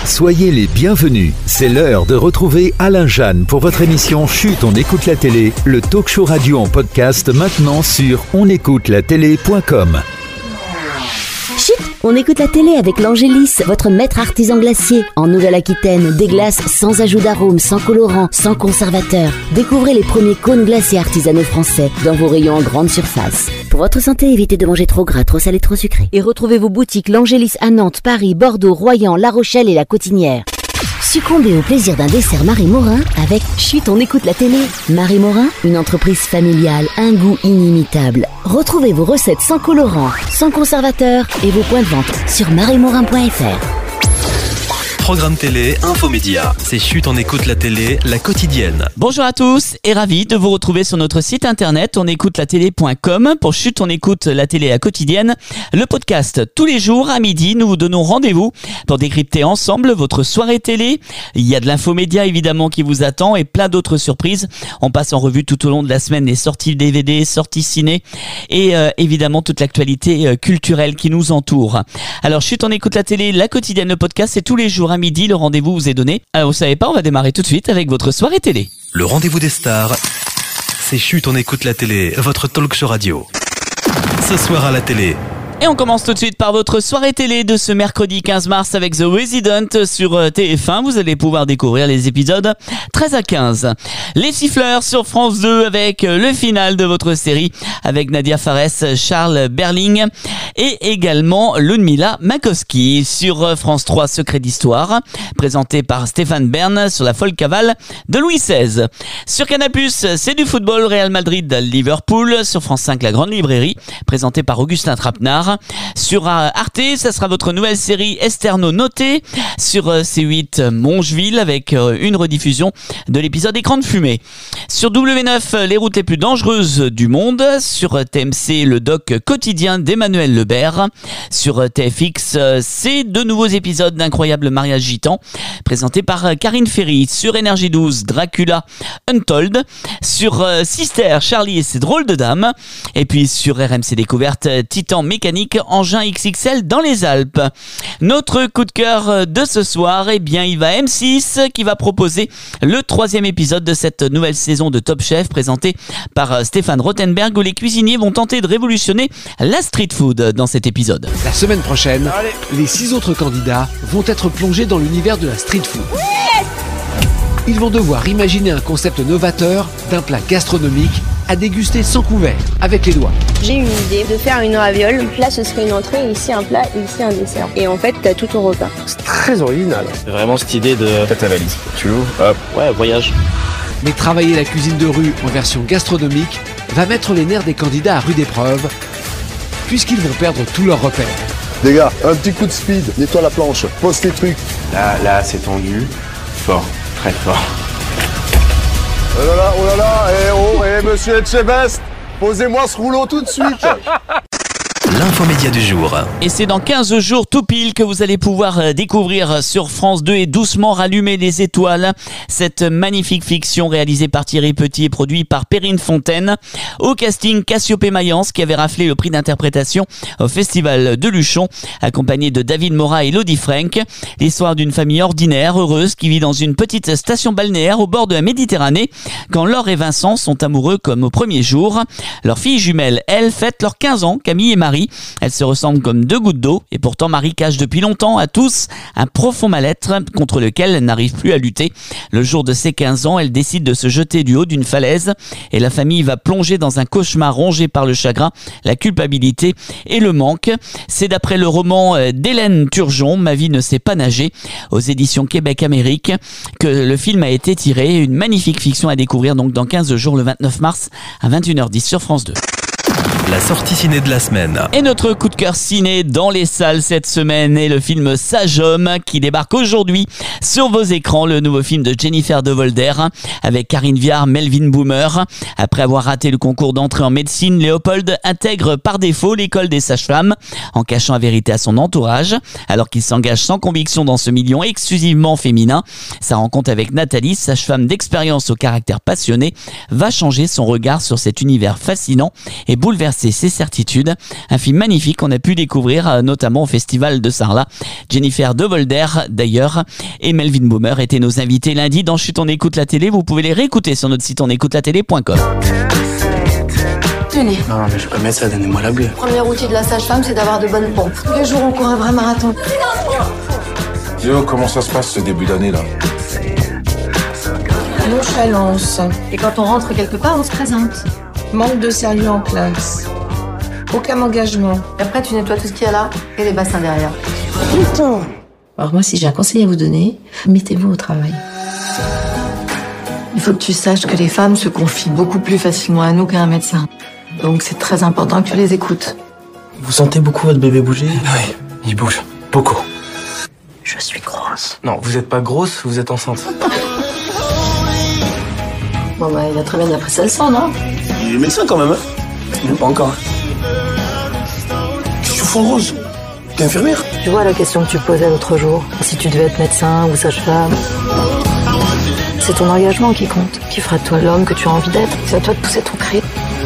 Soyez les bienvenus. C'est l'heure de retrouver Alain Jeanne pour votre émission Chut, on écoute la télé, le talk show radio en podcast maintenant sur onécoutelatélé.com. Chut, on écoute la télé avec l'Angélis, votre maître artisan glacier. En Nouvelle-Aquitaine, des glaces sans ajout d'arôme, sans colorant, sans conservateur. Découvrez les premiers cônes glaciers artisanaux français dans vos rayons en grande surface. Pour votre santé, évitez de manger trop gras, trop salé, trop sucré. Et retrouvez vos boutiques l'Angélis à Nantes, Paris, Bordeaux, Royan, La Rochelle et La Cotinière. Succombez au plaisir d'un dessert Marie Morin avec Chut, on écoute la télé. Marie Morin, une entreprise familiale, un goût inimitable. Retrouvez vos recettes sans colorant, sans conservateur et vos points de vente sur mariemorin.fr. Programme télé, infomédia. C'est Chut, on écoute la télé, la quotidienne. Bonjour à tous et ravi de vous retrouver sur notre site internet onécoutelatélé.com pour Chut, on écoute la télé, la quotidienne. Le podcast tous les jours à midi, nous vous donnons rendez-vous pour décrypter ensemble votre soirée télé. Il y a de l'infomédia évidemment qui vous attend et plein d'autres surprises. On passe en revue tout au long de la semaine les sorties DVD, sorties ciné et évidemment toute l'actualité culturelle qui nous entoure. Alors Chut, on écoute la télé, la quotidienne, le podcast, c'est tous les jours à midi, le rendez-vous vous est donné. Alors vous savez pas, on va démarrer tout de suite avec votre soirée télé. Le rendez-vous des stars, c'est Chut, on écoute la télé, votre talk show radio. Ce soir à la télé. Et on commence tout de suite par votre soirée télé de ce mercredi 15 mars avec The Resident sur TF1. Vous allez pouvoir découvrir les épisodes 13 à 15. Les Siffleurs sur France 2 avec le final de votre série avec Nadia Fares, Charles Berling et également Ludmila Makowski sur France 3 Secret d'Histoire présenté par Stéphane Bern sur la folle cavale de Louis XVI. Sur Canal+, c'est du football, Real Madrid Liverpool. Sur France 5 La Grande Librairie présenté par Augustin Trapenard. Sur Arte, ça sera votre nouvelle série Esterno Noté. Sur C8 Mongeville avec une rediffusion de l'épisode Écran de fumée. Sur W9 Les routes les plus dangereuses du monde. Sur TMC le doc quotidien d'Emmanuel Lebert. Sur TFX c'est de nouveaux épisodes d'Incroyable mariage gitan présenté par Karine Ferry. Sur Énergie 12 Dracula Untold. Sur Sister Charlie et ses drôles de dames. Et puis sur RMC Découverte Titan Mécanique engin XXL dans les Alpes. Notre coup de cœur de ce soir, eh bien il va M6 qui va proposer le 3e épisode de cette nouvelle saison de Top Chef présenté par Stéphane Rothenberg où les cuisiniers vont tenter de révolutionner la street food dans cet épisode. La semaine prochaine, les 6 autres candidats vont être plongés dans l'univers de la street food. Ils vont devoir imaginer un concept novateur d'un plat gastronomique à déguster sans couvert, avec les doigts. J'ai eu une idée de faire une raviole. Là, ce serait une entrée, ici un plat, ici un dessert. Et en fait, t'as tout ton repas. C'est très original. Vraiment cette idée de... Fais ta valise. Tu ouvres, hop. Ouais, voyage. Mais travailler la cuisine de rue en version gastronomique va mettre les nerfs des candidats à rude épreuve, puisqu'ils vont perdre tous leurs repères. Les gars, un petit coup de speed, nettoie la planche, pose tes trucs. Là, c'est tendu. Fort, très fort. Oh là là, monsieur Etchebest, posez-moi ce rouleau tout de suite. L'infomédia du jour. Et c'est dans 15 jours tout pile que vous allez pouvoir découvrir sur France 2 et doucement rallumer les étoiles. Cette magnifique fiction réalisée par Thierry Petit et produite par Perrine Fontaine. Au casting, Cassiopée Mayence qui avait raflé le prix d'interprétation au Festival de Luchon, accompagné de David Morat et Lodi Frank. L'histoire d'une famille ordinaire, heureuse, qui vit dans une petite station balnéaire au bord de la Méditerranée quand Laure et Vincent sont amoureux comme au premier jour. Leurs filles jumelles, elles, fêtent leurs 15 ans, Camille et Marie. Elles se ressemblent comme 2 gouttes d'eau et pourtant Marie cache depuis longtemps à tous un profond mal-être contre lequel elle n'arrive plus à lutter. Le jour de ses 15 ans, elle décide de se jeter du haut d'une falaise et la famille va plonger dans un cauchemar rongé par le chagrin, la culpabilité et le manque. C'est d'après le roman d'Hélène Turgeon, Ma vie ne sait pas nager, aux éditions Québec-Amérique, que le film a été tiré. Une magnifique fiction à découvrir donc dans 15 jours, le 29 mars à 21h10 sur France 2. La sortie ciné de la semaine. Et notre coup de cœur ciné dans les salles cette semaine est le film Sage Homme qui débarque aujourd'hui sur vos écrans, le nouveau film de Jennifer de Volder avec Karine Viard, Melvin Boomer. Après avoir raté le concours d'entrée en médecine, Léopold intègre par défaut l'école des sages-femmes en cachant la vérité à son entourage. Alors qu'il s'engage sans conviction dans ce milieu exclusivement féminin, sa rencontre avec Nathalie, sage-femme d'expérience au caractère passionné, va changer son regard sur cet univers fascinant et bouleversant bouleverser ses certitudes. Un film magnifique qu'on a pu découvrir notamment au Festival de Sarlat. Jennifer De Volder d'ailleurs et Melvin Baumer étaient nos invités lundi dans Chut on écoute la télé. Vous pouvez les réécouter sur notre site onécoutelatélé.com. Tenez. Non, mais je peux mettre ça, donnez-moi la bleue. Le premier outil de la sage-femme, c'est d'avoir de bonnes pompes. Tous les jours, on court un vrai marathon. Yo, comment ça se passe ce début d'année là? Nonchalance. Et quand on rentre quelque part, on se présente. Manque de sérieux en classe. Aucun engagement. Et après, tu nettoies tout ce qu'il y a là et les bassins derrière. Putain. Alors moi, si j'ai un conseil à vous donner, mettez-vous au travail. Il faut que tu saches que les femmes se confient beaucoup plus facilement à nous qu'à un médecin. Donc c'est très important que tu les écoutes. Vous sentez beaucoup votre bébé bouger? Oui, il bouge. Beaucoup. Je suis grosse. Non, vous êtes pas grosse, vous êtes enceinte. Bon bah, il a très bien appris ça le sang, non? Il est médecin quand même, hein? Mais pas encore. Qu'est-ce que tu fous en rose? T'es infirmière? Tu vois la question que tu posais l'autre jour, si tu devais être médecin ou sage-femme. C'est ton engagement qui compte, qui fera de toi l'homme que tu as envie d'être. C'est à toi de pousser ton cri.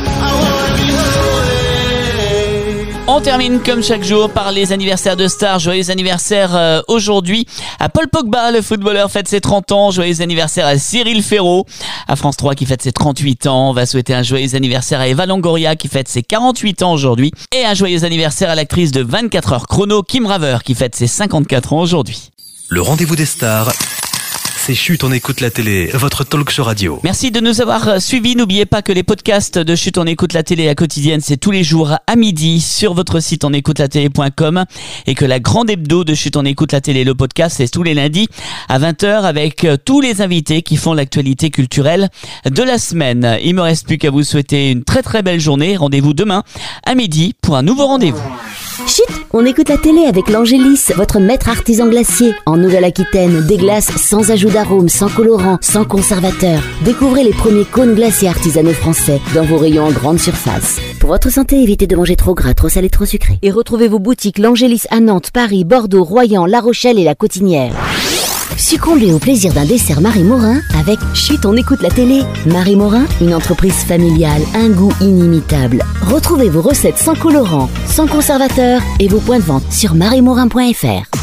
On termine comme chaque jour par les anniversaires de stars. Joyeux anniversaire aujourd'hui à Paul Pogba, le footballeur fête ses 30 ans. Joyeux anniversaire à Cyril Ferraud, à France 3 qui fête ses 38 ans. On va souhaiter un joyeux anniversaire à Eva Longoria qui fête ses 48 ans aujourd'hui. Et un joyeux anniversaire à l'actrice de 24 heures chrono, Kim Raver, qui fête ses 54 ans aujourd'hui. Le rendez-vous des stars, c'est Chut on écoute la télé, votre talk show radio. Merci de nous avoir suivis. N'oubliez pas que les podcasts de Chut on écoute la télé à quotidienne, c'est tous les jours à midi sur votre site onécoutelatélé.com et que la grande hebdo de Chut on écoute la télé, le podcast, c'est tous les lundis à 20h avec tous les invités qui font l'actualité culturelle de la semaine. Il me reste plus qu'à vous souhaiter une très très belle journée. Rendez-vous demain à midi pour un nouveau rendez-vous. Chut, on écoute la télé avec l'Angélis, votre maître artisan glacier. En Nouvelle-Aquitaine, des glaces sans ajout d'arôme, sans colorant, sans conservateur. Découvrez les premiers cônes glaciers artisanaux français dans vos rayons en grande surface. Pour votre santé, évitez de manger trop gras, trop salé, trop sucré. Et retrouvez vos boutiques l'Angélis à Nantes, Paris, Bordeaux, Royan, La Rochelle et La Cotinière. Succombez au plaisir d'un dessert Marie Morin avec Chut, on écoute la télé. Marie Morin, une entreprise familiale, un goût inimitable. Retrouvez vos recettes sans colorant, sans conservateur et vos points de vente sur mariemorin.fr.